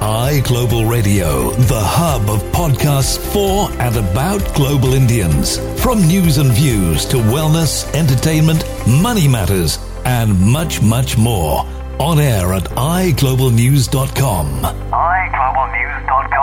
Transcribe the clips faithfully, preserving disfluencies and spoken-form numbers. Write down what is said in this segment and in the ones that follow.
iGlobal Radio, the hub of podcasts for and about global Indians. From news and views to wellness, entertainment, money matters, and much, much more. On air at i global news dot com. i global news dot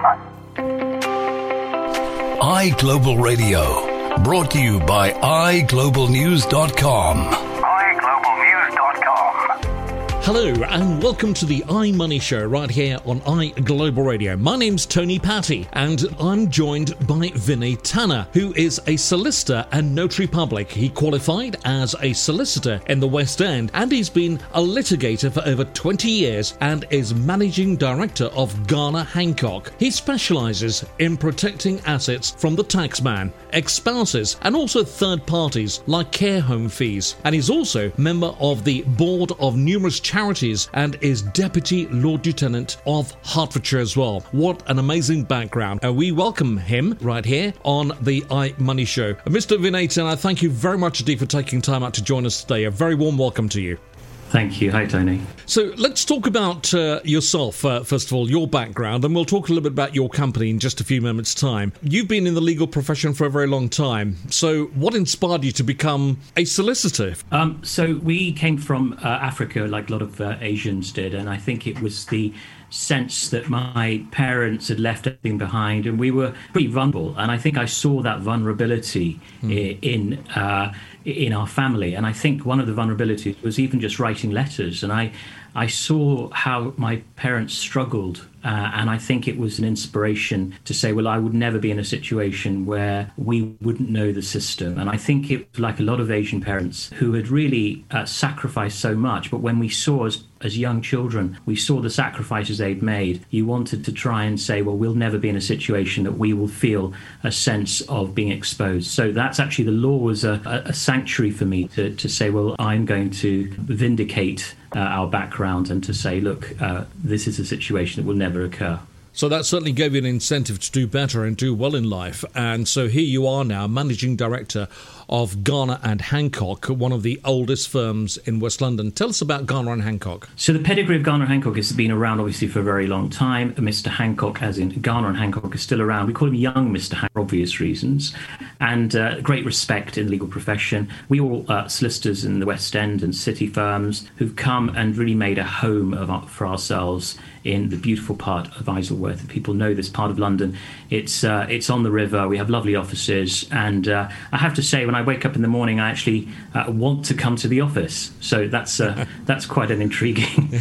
com. iGlobal Radio, brought to you by i global news dot com. i global news dot com. Hello and welcome to the iMoney Show right here on iGlobal Radio. My name's Tony Patty and I'm joined by Vinay Tanna, who is a solicitor and notary public. He qualified as a solicitor in the West End and he's been a litigator for over twenty years and is managing director of Garner Hancock. He specialises in protecting assets from the taxman, ex-spouses and also third parties like care home fees. And he's also member of the board of numerous charities Charities and is Deputy Lord Lieutenant of Hertfordshire as well. What an amazing background. Uh, we welcome him right here on the iMoney Show. Uh, Mister Vinay Tanna, thank you very much indeed for taking time out to join us today. A very warm welcome to you. Thank you. Hi, Tony. So let's talk about uh, yourself, uh, first of all, your background, and we'll talk a little bit about your company in just a few moments' time. You've been in the legal profession for a very long time. So what inspired you to become a solicitor? Um, so we came from uh, Africa, like a lot of uh, Asians did, and I think it was the sense that my parents had left everything behind and we were pretty vulnerable. And I think I saw that vulnerability mm. in uh, in our family. And I think one of the vulnerabilities was even just writing letters. And I, I saw how my parents struggled. Uh, and I think it was an inspiration to say, well, I would never be in a situation where we wouldn't know the system. And I think it was like a lot of Asian parents who had really uh, sacrificed so much. But when we saw as as young children, we saw the sacrifices they'd made. You wanted to try and say, well, we'll never be in a situation that we will feel a sense of being exposed. So that's actually, the law was a, a sanctuary for me to, to say, well, I'm going to vindicate uh, our background and to say, look, uh, this is a situation that will never occur. So that certainly gave you an incentive to do better and do well in life. And so here you are now, managing director of Garner and Hancock, one of the oldest firms in West London. Tell us about Garner and Hancock. So the pedigree of Garner and Hancock has been around, obviously, for a very long time. Mister Hancock, as in Garner and Hancock, is still around. We call him young Mister Hancock for obvious reasons. And uh, great respect in the legal profession. We all uh, solicitors in the West End and city firms who've come and really made a home of, for ourselves in the beautiful part of Isleworth. If people know this part of London, it's uh, it's on the river. We have lovely offices, and uh, I have to say, when I wake up in the morning, I actually uh, want to come to the office. So that's uh, that's quite an intriguing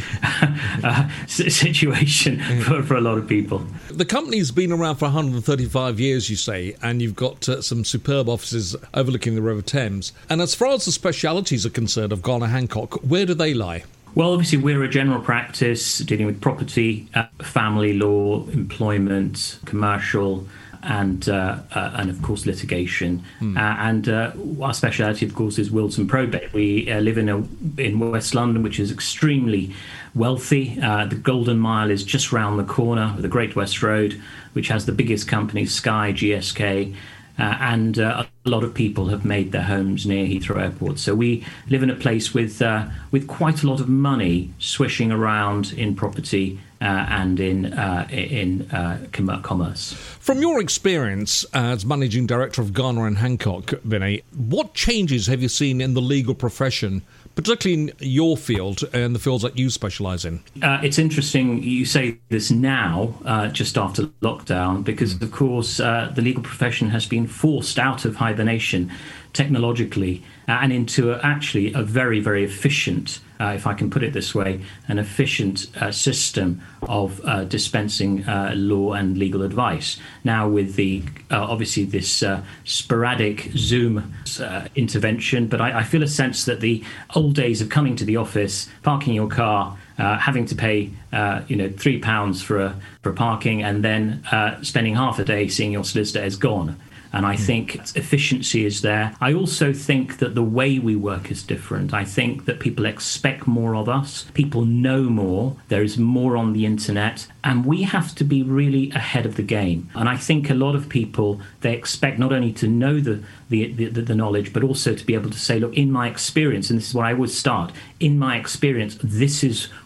uh, situation for, for a lot of people. The company's been around for one hundred thirty-five years, you say, and you've got uh, some superb offices overlooking the River Thames. And as far as the specialities are concerned of Garner Hancock, where do they lie? Well, obviously, we're a general practice dealing with property, uh, family law, employment, commercial, and, uh, uh, and of course, litigation. Mm. Uh, and uh, our speciality, of course, is wills and probate. We uh, live in a, in West London, which is extremely wealthy. Uh, the Golden Mile is just round the corner of the Great West Road, which has the biggest companies, Sky, G S K, Uh, and uh, a lot of people have made their homes near Heathrow Airport. So we live in a place with uh, with quite a lot of money swishing around in property uh, and in uh, in uh, com- commerce. From your experience as managing director of Garner and Hancock, Vinay, what changes have you seen in the legal profession, particularly in your field and the fields that you specialise in? Uh, it's interesting you say this now, uh, just after lockdown, because, of course, uh, the legal profession has been forced out of hibernation technologically uh, and into a, actually a very, very efficient, uh, if I can put it this way, an efficient uh, system of uh, dispensing uh, law and legal advice. Now with the, uh, obviously, this uh, sporadic Zoom uh, intervention, but I, I feel a sense that the old days of coming to the office, parking your car, Uh, having to pay, uh, you know, three pounds for a for parking, and then uh, spending half a day seeing your solicitor is gone. And I think efficiency is there. I also think that the way we work is different. I think that people expect more of us. People know more. There is more on the internet. And we have to be really ahead of the game. And I think a lot of people, they expect not only to know the the, the, the knowledge, but also to be able to say, look, in my experience, and this is where I would start, in my experience, this is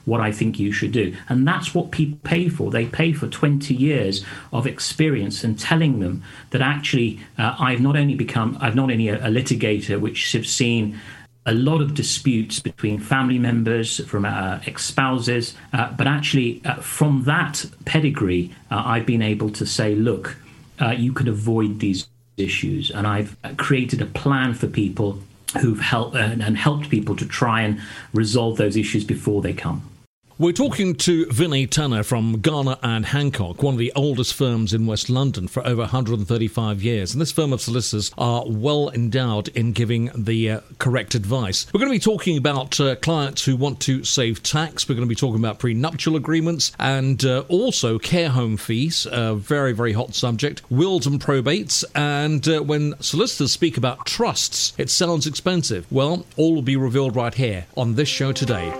what I think you should do. And that's what people pay for. They pay for twenty years of experience and telling them that actually uh, I've not only become, I've not only a, a litigator, which have seen a lot of disputes between family members, from uh, ex-spouses, uh, but actually uh, from that pedigree, uh, I've been able to say, look, uh, you can avoid these issues. And I've created a plan for people who've helped uh, and helped people to try and resolve those issues before they come. We're talking to Vinay Tanna from Garner and Hancock, one of the oldest firms in West London for over one hundred thirty-five years. And this firm of solicitors are well endowed in giving the uh, correct advice. We're going to be talking about uh, clients who want to save tax. We're going to be talking about prenuptial agreements and uh, also care home fees, a very, very hot subject, wills and probates. And uh, when solicitors speak about trusts, it sounds expensive. Well, all will be revealed right here on this show today.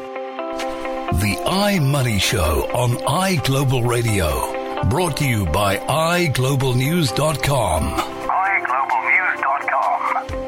The iMoney Show on iGlobal Radio. Brought to you by i global news dot com. i global news dot com.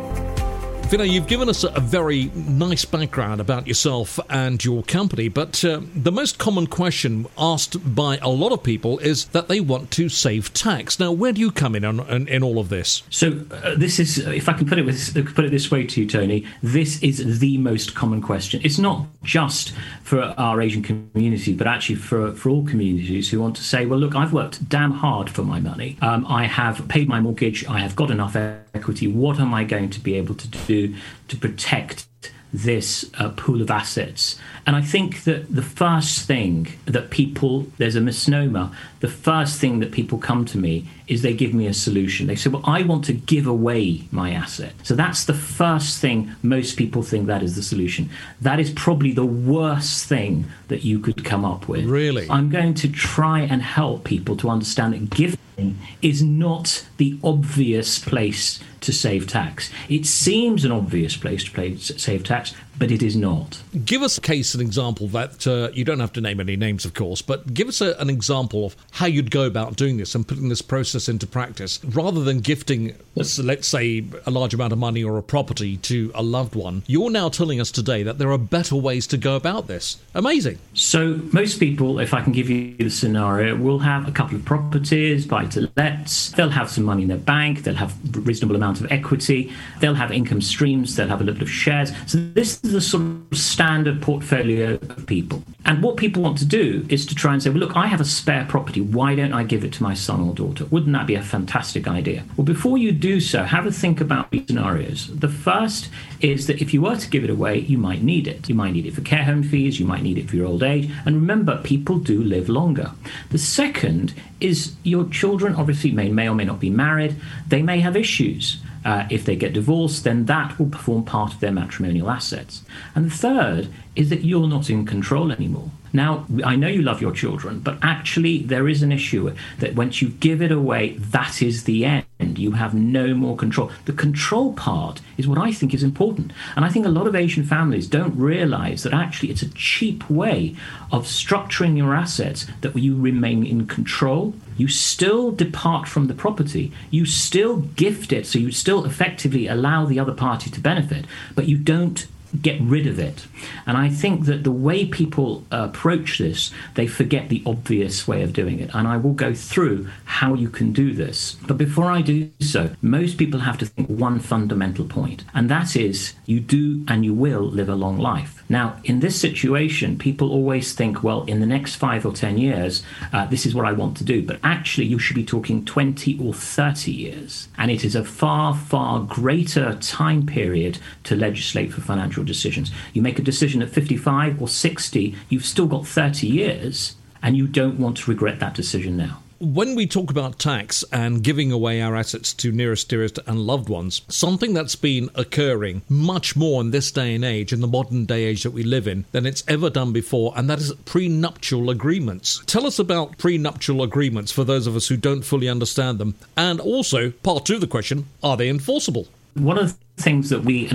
Vinay, you've given us a very nice background about yourself and your company, but uh, the most common question asked by a lot of people is that they want to save tax. Now, where do you come in on, in, in all of this? So uh, this is, if I can put it with, put it this way to you, Tony, this is the most common question. It's not just for our Asian community, but actually for, for all communities who want to say, well, look, I've worked damn hard for my money. Um, I have paid my mortgage. I have got enough equity. What am I going to be able to do to protect this uh, pool of assets? And I think that the first thing that people, there's a misnomer, the first thing that people come to me is they give me a solution. They say, well, I want to give away my asset. So that's the first thing most people think that is the solution. That is probably the worst thing that you could come up with. Really? I'm going to try and help people to understand that giving is not the obvious place to save tax. It seems an obvious place to play, save tax, but it is not. Give us a case, an example that, uh, you don't have to name any names, of course, but give us a, an example of how you'd go about doing this and putting this process into practice, rather than gifting, so let's say, a large amount of money or a property to a loved one. You're now telling us today that there are better ways to go about this. Amazing. So most people, if I can give you the scenario, will have a couple of properties, buy-to-lets, they'll have some money in their bank, they'll have a reasonable amount of equity, they'll have income streams, they'll have a little bit of shares. So this is the sort of standard portfolio of people. And what people want to do is to try and say, well, look, I have a spare property. Why don't I give it to my son or daughter? Wouldn't that be a fantastic idea? Well, before you do so, have a think about these scenarios. The first is that if you were to give it away, you might need it. You might need it for care home fees. You might need it for your old age. And remember, people do live longer. The second is your children obviously may, may or may not be married. They may have issues. Uh, if they get divorced, then that will form part of their matrimonial assets. And the third is that you're not in control anymore. Now, I know you love your children, but actually there is an issue that once you give it away, that is the end. You have no more control. The control part is what I think is important. And I think a lot of Asian families don't realize that actually it's a cheap way of structuring your assets that you remain in control. You still depart from the property. You still gift it, so you still effectively allow the other party to benefit, but you don't get rid of it. And I think that the way people uh, approach this, they forget the obvious way of doing it. And I will go through how you can do this. But before I do so, most people have to think one fundamental point, and that is you do and you will live a long life. Now, in this situation, people always think, well, in the next five or ten years, uh, this is what I want to do. But actually, you should be talking twenty or thirty years. And it is a far, far greater time period to legislate for financial decisions. You make a decision at fifty-five or sixty, you've still got thirty years, and you don't want to regret that decision now. When we talk about tax and giving away our assets to nearest, dearest and loved ones, something that's been occurring much more in this day and age, in the modern day age that we live in, than it's ever done before, and that is prenuptial agreements. Tell us about prenuptial agreements for those of us who don't fully understand them. And also, part two of the question, are they enforceable? One of the things that we, and I've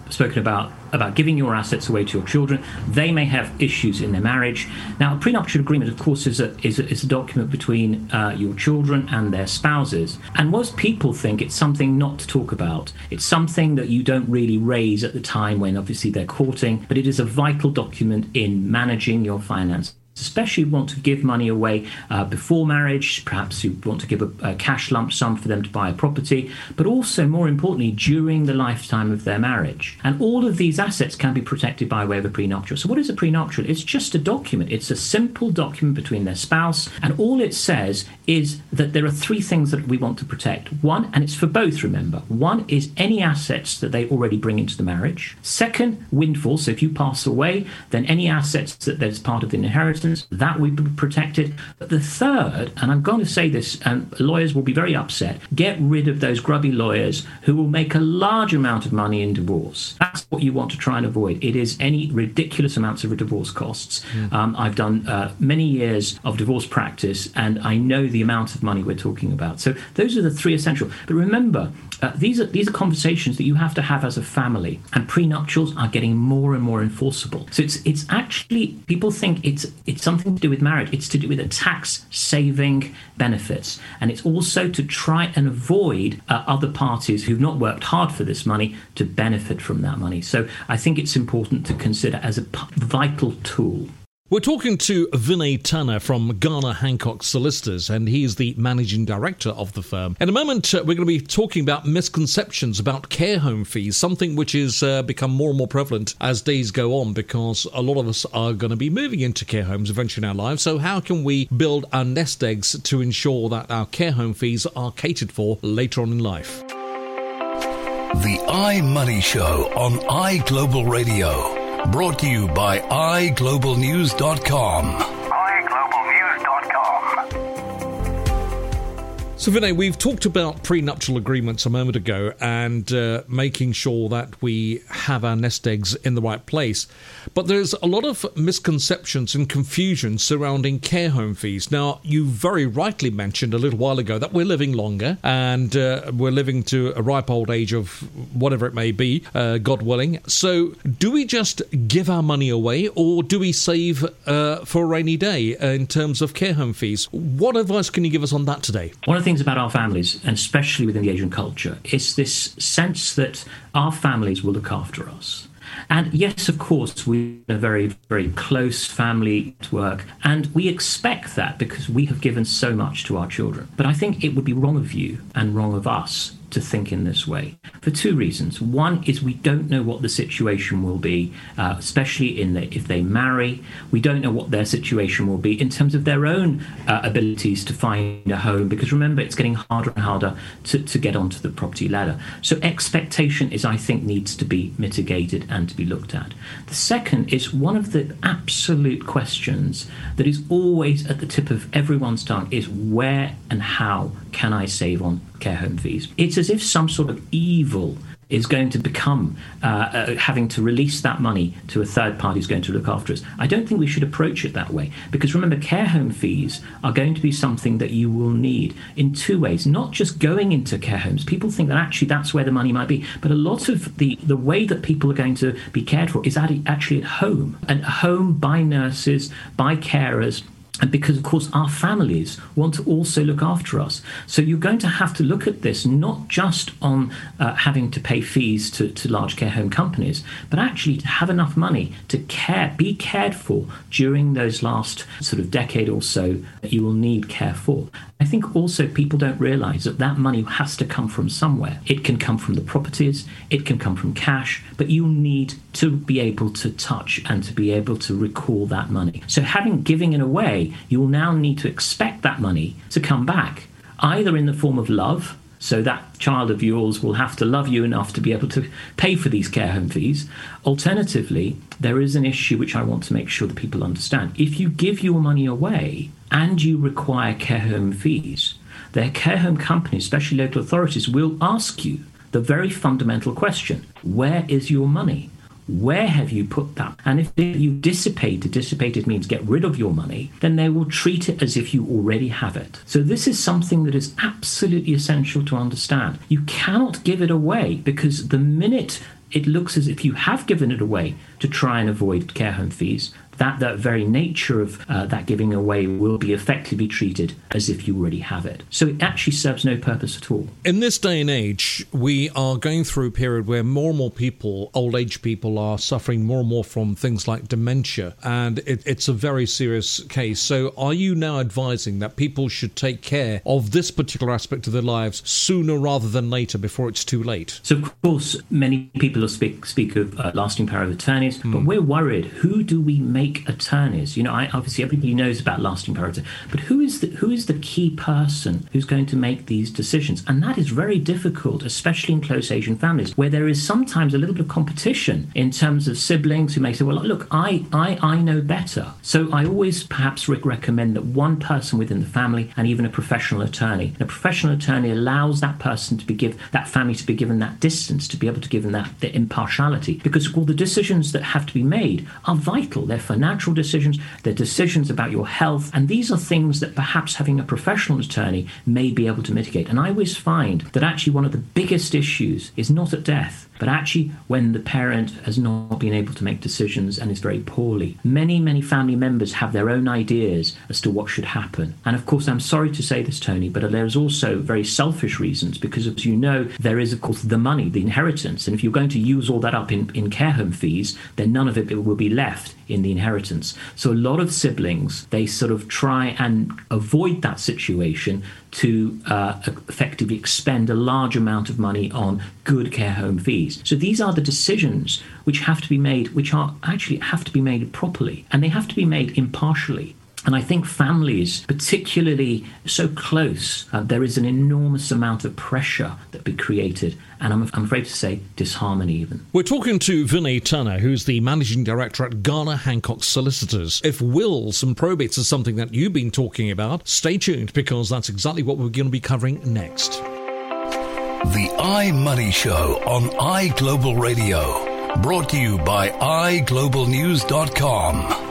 spoken about about giving your assets away to your children. They may have issues in their marriage. Now, a prenuptial agreement, of course, is a is a, is a document between uh, your children and their spouses. And most people think it's something not to talk about. It's something that you don't really raise at the time when obviously they're courting, but it is a vital document in managing your finances. Especially if you want to give money away uh, before marriage, perhaps you want to give a, a cash lump sum for them to buy a property, but also, more importantly, during the lifetime of their marriage. And all of these assets can be protected by way of a prenuptial. So what is a prenuptial? It's just a document. It's a simple document between their spouse, and all it says is that there are three things that we want to protect. One, and it's for both, remember. One is any assets that they already bring into the marriage. Second, windfall. So if you pass away, then any assets that there's part of the inheritance, that will be protected. But the third, and I'm going to say this, and lawyers will be very upset, get rid of those grubby lawyers who will make a large amount of money in divorce. That's what you want to try and avoid. It is any ridiculous amounts of divorce costs. Mm. Um, I've done uh, many years of divorce practice, and I know the amount of money we're talking about. So those are the three essential. But remember, uh, these are these are conversations that you have to have as a family, and prenuptials are getting more and more enforceable. So it's it's actually, people think it's it's something to do with marriage. It's to do with a tax saving benefits, and it's also to try and avoid uh, other parties who've not worked hard for this money to benefit from that money. So I think it's important to consider as a p- vital tool. We're talking to Vinay Tanna from Garner Hancock Solicitors, and he's the managing director of the firm. In a moment, uh, we're going to be talking about misconceptions about care home fees, something which has uh, become more and more prevalent as days go on, because a lot of us are going to be moving into care homes eventually in our lives. So how can we build our nest eggs to ensure that our care home fees are catered for later on in life? The iMoney Show on iGlobal Radio. Brought to you by i global news dot com. i global news dot com. So, Vinay, we've talked about prenuptial agreements a moment ago and uh, making sure that we have our nest eggs in the right place. But there's a lot of misconceptions and confusion surrounding care home fees. Now, you very rightly mentioned a little while ago that we're living longer and uh, we're living to a ripe old age of whatever it may be, uh, God willing. So do we just give our money away, or do we save uh, for a rainy day uh, in terms of care home fees? What advice can you give us on that today? One of the things about our families, and especially within the Asian culture, is this sense that our families will look after us. And yes, of course, we're a very, very close family network, and we expect that because we have given so much to our children. But I think it would be wrong of you and wrong of us to think in this way for two reasons. One is we don't know what the situation will be, uh, especially in the, if they marry. We don't know what their situation will be in terms of their own uh, abilities to find a home, because remember, it's getting harder and harder to, to get onto the property ladder. So expectation is, I think, needs to be mitigated and to be looked at. The second is one of the absolute questions that is always at the tip of everyone's tongue is where and how can I save on care home fees? It's as if some sort of evil is going to become uh, uh, having to release that money to a third party who's going to look after us. I don't think we should approach it that way, because remember, care home fees are going to be something that you will need in two ways, not just going into care homes. People think that actually that's where the money might be, but a lot of the, the way that people are going to be cared for is actually at home, and home by nurses, by carers. And because, of course, our families want to also look after us. So you're going to have to look at this not just on uh, having to pay fees to, to large care home companies, but actually to have enough money to care, be cared for during those last sort of decade or so that you will need care for. I think also people don't realise that that money has to come from somewhere. It can come from the properties, it can come from cash, but you need to be able to touch and to be able to recall that money. So having giving it away, you will now need to expect that money to come back, either in the form of love, so that child of yours will have to love you enough to be able to pay for these care home fees. Alternatively, there is an issue which I want to make sure that people understand. If you give your money away and you require care home fees, their care home companies, especially local authorities, will ask you the very fundamental question: where is your money? Where have you put that? And if you dissipate, dissipated means get rid of your money, then they will treat it as if you already have it. So this is something that is absolutely essential to understand. You cannot give it away, because the minute it looks as if you have given it away to try and avoid care home fees, that that very nature of uh, that giving away will be effectively treated as if you already have it. So it actually serves no purpose at all. In this day and age, we are going through a period where more and more people, old age people, are suffering more and more from things like dementia, and it, it's a very serious case. So are you now advising that people should take care of this particular aspect of their lives sooner rather than later, before it's too late? So, of course, many people speak, speak of uh, lasting power of attorneys, mm. but we're worried, who do we make attorneys? You know, I, obviously everybody knows about lasting power of attorney, but who is the who is the key person who's going to make these decisions? And that is very difficult, especially in close Asian families, where there is sometimes a little bit of competition in terms of siblings who may say, well, look, I I, I know better. So I always perhaps recommend that one person within the family, and even a professional attorney, and a professional attorney allows that person to be given, that family to be given that distance, to be able to give them that the impartiality, because all the decisions that have to be made are vital. They're financial decisions, they're decisions about your health, and these are things that perhaps having a professional attorney may be able to mitigate. And I always find that actually one of the biggest issues is not at death, but actually when the parent has not been able to make decisions and is very poorly. Many, many family members have their own ideas as to what should happen. And of course, I'm sorry to say this, Tony, but there's also very selfish reasons, because as you know, there is, of course, the money, the inheritance. And if you're going to use all that up in, in care home fees, then none of it will be left in the inheritance. So a lot of siblings, they sort of try and avoid that situation to uh, effectively expend a large amount of money on good care home fees. So these are the decisions which have to be made, which are actually have to be made properly, and they have to be made impartially. And I think families, particularly so close, uh, there is an enormous amount of pressure that be created, and I'm, I'm afraid to say disharmony even. We're talking to Vinay Tanna, who's the Managing Director at Garner Hancock Solicitors. If wills and probates are something that you've been talking about, stay tuned, because that's exactly what we're going to be covering next. The iMoney Show on iGlobal Radio, brought to you by i global news dot com.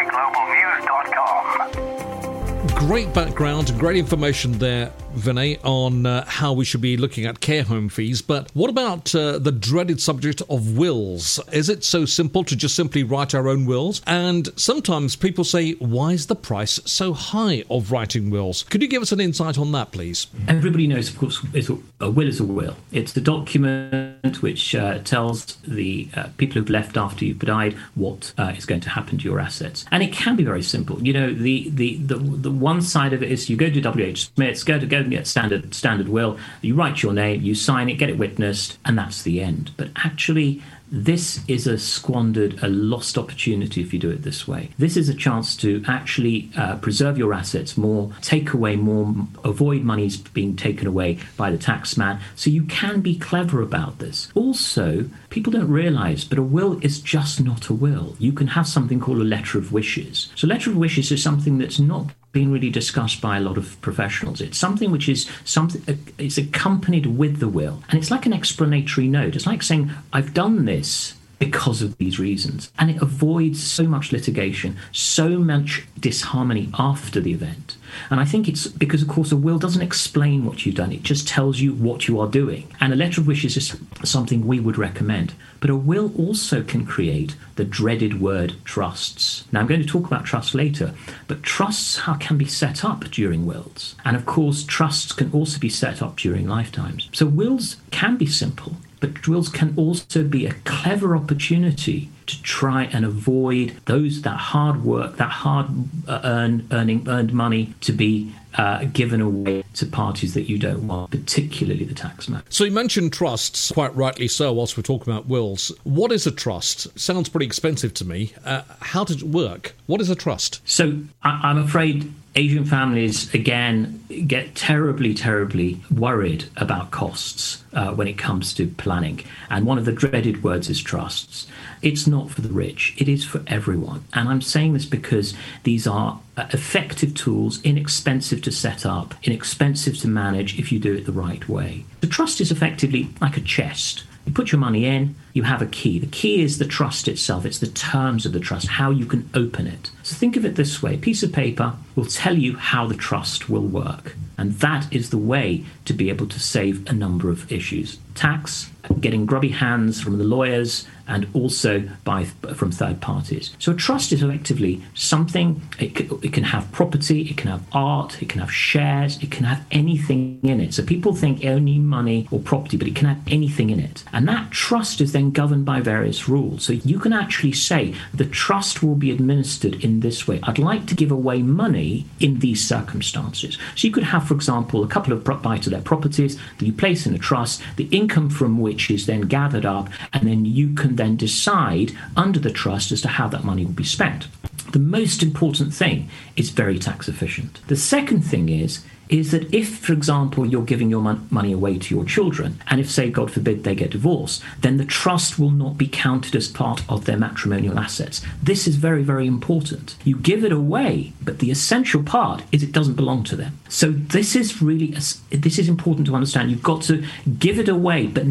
Great background, great information there, Vinay, on uh, how we should be looking at care home fees. But what about uh, the dreaded subject of wills? Is it so simple to just simply write our own wills? And sometimes people say, why is the price so high of writing wills? Could you give us an insight on that, please? Everybody knows, of course, a will is a will. It's the document which uh, tells the uh, people who've left after you've died what uh, is going to happen to your assets. And it can be very simple. You know, the the the, the one side of it is you go to W H Smith's, go to go and get standard standard will, you write your name, you sign it, get it witnessed, and that's the end. But actually, this is a squandered, a lost opportunity if you do it this way. This is a chance to actually uh, preserve your assets more, take away more, avoid monies being taken away by the tax man. So you can be clever about this. Also, people don't realize, but a will is just not a will. You can have something called a letter of wishes. So letter of wishes is something that's not being really discussed by a lot of professionals. It's something which is something, it's accompanied with the will. And it's like an explanatory note. It's like saying, I've done this because of these reasons. And it avoids so much litigation, so much disharmony after the event. And I think it's because, of course, a will doesn't explain what you've done. It just tells you what you are doing. And a letter of wishes is something we would recommend. But a will also can create the dreaded word trusts. Now, I'm going to talk about trusts later, but trusts can be set up during wills. And, of course, trusts can also be set up during lifetimes. So wills can be simple, but wills can also be a clever opportunity to try and avoid those that hard work, that hard uh, earn, earning earned money to be uh, given away to parties that you don't want, particularly the taxman. So you mentioned trusts, quite rightly so, whilst we're talking about wills. What is a trust? Sounds pretty expensive to me. Uh, how does it work? What is a trust? So I- I'm afraid Asian families, again, get terribly, terribly worried about costs uh, when it comes to planning. And one of the dreaded words is trusts. It's not for the rich. It is for everyone. And I'm saying this because these are uh, effective tools, inexpensive to set up, inexpensive to manage if you do it the right way. The trust is effectively like a chest. You put your money in, you have a key. The key is the trust itself. It's the terms of the trust, how you can open it. So think of it this way. A piece of paper will tell you how the trust will work. And that is the way to be able to save a number of issues. Tax, getting grubby hands from the lawyers, and also by from third parties. So a trust is effectively something, it can, it can have property, it can have art, it can have shares, it can have anything in it. So people think only money or property, but it can have anything in it. And that trust is then governed by various rules. So you can actually say the trust will be administered in this way. I'd like to give away money in these circumstances. So you could have, for example, a couple of buy-to-let properties that you place in a trust, the income from which is then gathered up, and then you can then decide under the trust as to how that money will be spent. The most important thing is very tax efficient. The second thing is is that if, for example, you're giving your mon- money away to your children, and if, say, God forbid, they get divorced, then the trust will not be counted as part of their matrimonial assets. This is very, very important. You give it away, but the essential part is it doesn't belong to them. So this is really, this is important to understand. You've got to give it away, but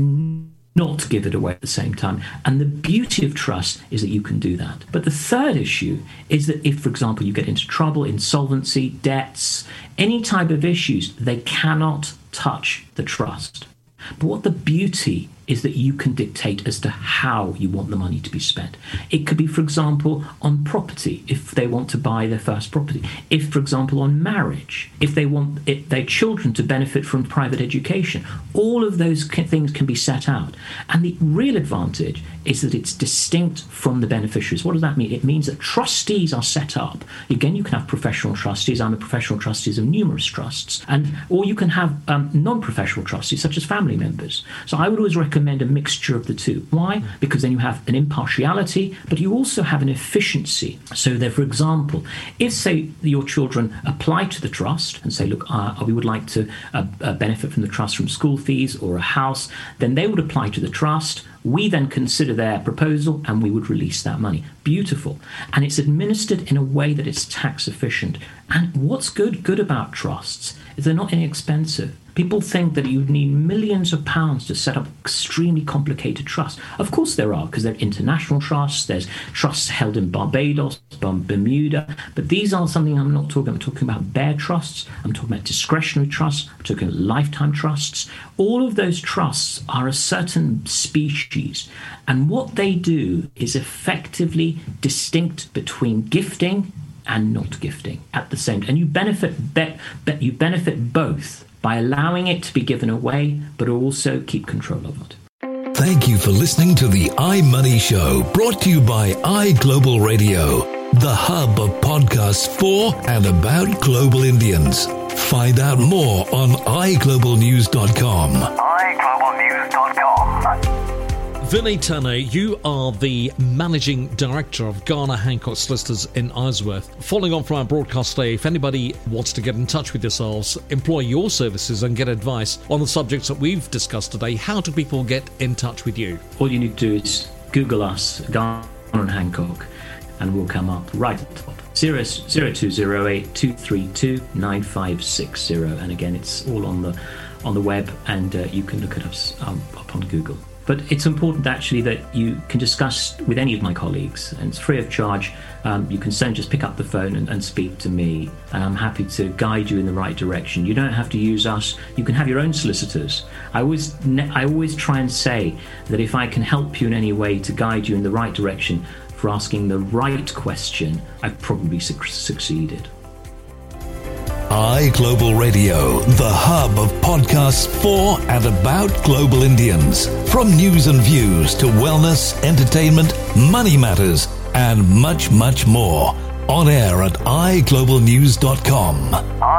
not give it away at the same time. And the beauty of trust is that you can do that. But the third issue is that if, for example, you get into trouble, insolvency, debts, any type of issues, they cannot touch the trust. But what the beauty is that you can dictate as to how you want the money to be spent. It could be, for example, on property, if they want to buy their first property. If, for example, on marriage, if they want it, their children to benefit from private education. All of those things can be set out. And the real advantage is that it's distinct from the beneficiaries. What does that mean? It means that trustees are set up. Again, you can have professional trustees. I'm a professional trustee of numerous trusts. and Or you can have um, non-professional trustees, such as family members. So I would always recommend a mixture of the two. Why? Because then you have an impartiality, but you also have an efficiency. So that, for example, if, say, your children apply to the trust and say, look, uh, we would like to uh, uh, benefit from the trust from school fees or a house, then they would apply to the trust. We then consider their proposal and we would release that money. Beautiful. And it's administered in a way that is tax efficient. And what's good good about trusts is they're not inexpensive. People think that you'd need millions of pounds to set up extremely complicated trusts. Of course there are, because there are international trusts, there's trusts held in Barbados, Bermuda, but these are something I'm not talking about. I'm talking about bare trusts, I'm talking about discretionary trusts, I'm talking about lifetime trusts. All of those trusts are a certain species, and what they do is effectively distinct between gifting and not gifting at the same time. And you benefit, be, be, you benefit both by allowing it to be given away, but also keep control of it. Thank you for listening to the iMoney Show, brought to you by iGlobal Radio, the hub of podcasts for and about global Indians. Find out more on i global news dot com. i global news dot com. Vinay Tanna, you are the Managing Director of Garner Hancock Solicitors in Isleworth. Following on from our broadcast today, if anybody wants to get in touch with yourselves, employ your services and get advice on the subjects that we've discussed today, how do people get in touch with you? All you need to do is Google us, Garner and Hancock, and we'll come up right at the top. zero two zero eight two three two nine five six zero. And again, it's all on the on the web, and uh, you can look at us um, up on Google. But it's important actually that you can discuss with any of my colleagues, and it's free of charge. Um, you can send, just pick up the phone and, and speak to me, and I'm happy to guide you in the right direction. You don't have to use us. You can have your own solicitors. I always, I always try and say that if I can help you in any way to guide you in the right direction for asking the right question, I've probably su- succeeded. iGlobal Radio, the hub of podcasts for and about global Indians. From news and views to wellness, entertainment, money matters, and much, much more. On air at i global news dot com.